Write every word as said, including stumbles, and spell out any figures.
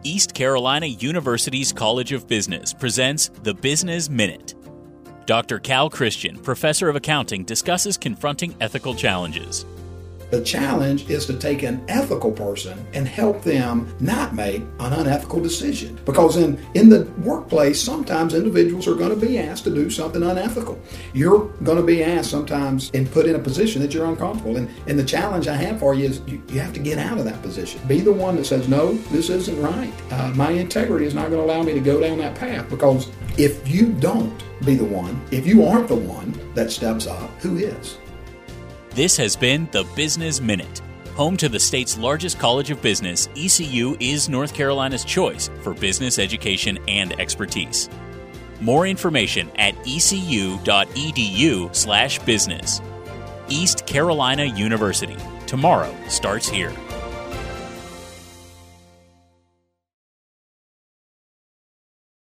East Carolina University's College of Business presents the Business Minute. Doctor Cal Christian, professor of accounting, discusses confronting ethical challenges. The challenge is to take an ethical person and help them not make an unethical decision. Because in, in the workplace, sometimes individuals are going to be asked to do something unethical. You're going to be asked sometimes and put in a position that you're uncomfortable. And, and the challenge I have for you is you, you have to get out of that position. Be the one that says, no, this isn't right. Uh, my integrity is not going to allow me to go down that path. Because if you don't be the one, if you aren't the one that steps up, who is? This has been the Business Minute. Home to the state's largest college of business, E C U is North Carolina's choice for business education and expertise. More information at ecu.edu slash business. East Carolina University. Tomorrow starts here.